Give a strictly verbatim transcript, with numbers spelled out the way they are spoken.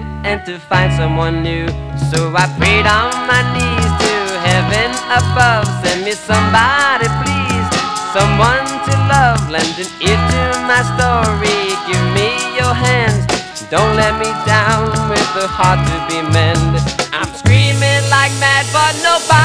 and to find someone new. So I prayed on my knees to heaven above, send me somebody please, someone to love, lend an ear to my story, give me your hand, don't let me down with a heart to be mended. I'm screaming like mad but nobody